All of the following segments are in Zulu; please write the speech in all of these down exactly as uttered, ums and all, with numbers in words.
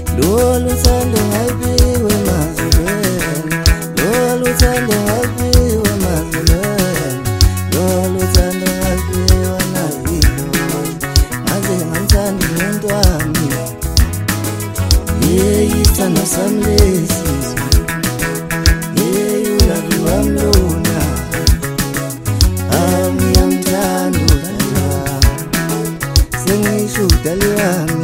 Lolu thando ngalibiwe emazulwini, lolu thando ngalibiwe emazulwini, lolu thando ngalibiwe nayilona, ngaze ngangithanda umuntu wami, yeah isithando sami lesi, yeah ulavi wami lona, awu ngiyamthanda udali wami, sengisho udali wami.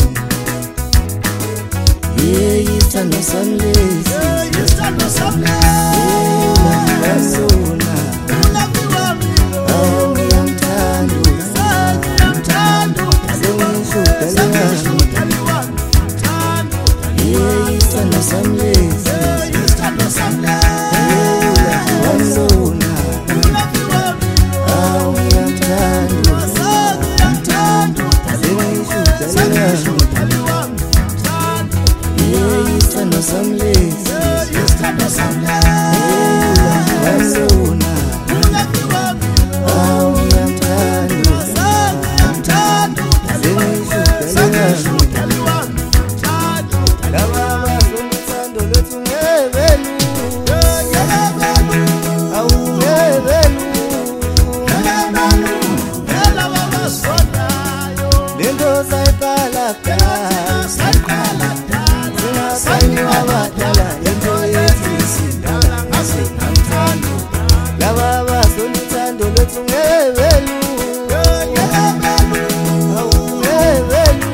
Yeah, you stand on some lace. Yeah, you stand on some lace. Yeah, you love me well. Oh, me I'm tired. I'm tired. Sing shoot Taliwan. Yeah, you stand on some lace. Yeah, you stand on some lace. Yeah, you love me well. Oh, me I'm tired. I'm tired. Sing shoot Taliwan. Yeah, you stand on some lace. Yeah, you stand on some lace. Yeah, you love me well. Oh, I'm tired. I'm tired. Sing shoot Taliwan. Lava sonithando lethu ngebelu. Ngebelu. Awu ngebelu. Ngebelu. Lava basonayo. Lento sayiqala kala. Sayiqala kala. Sani wabadala into yezisindala ngase ngithando laba basonithando lethu ngebelu ngebelu awu ngebelu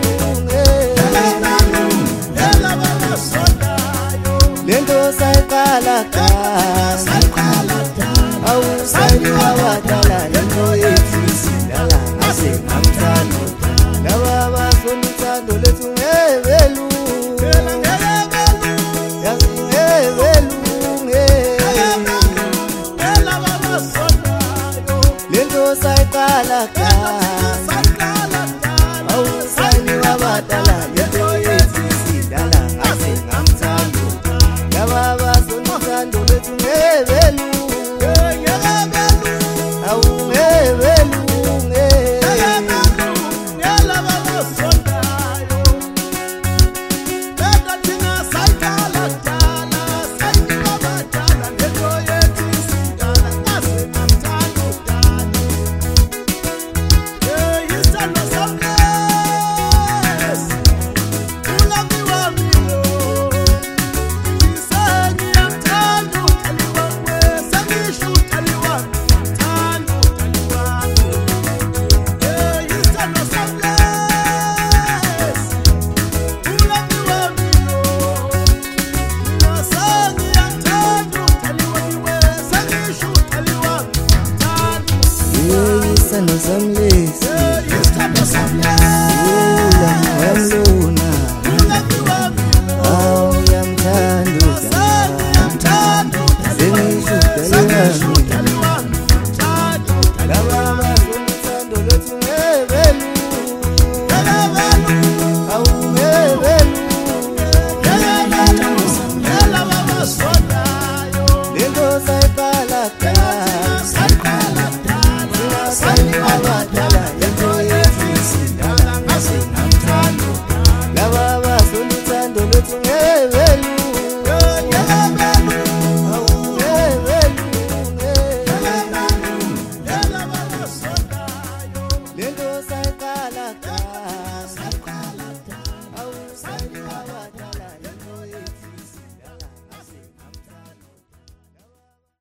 ngebelu laba basonayo lento sayiqala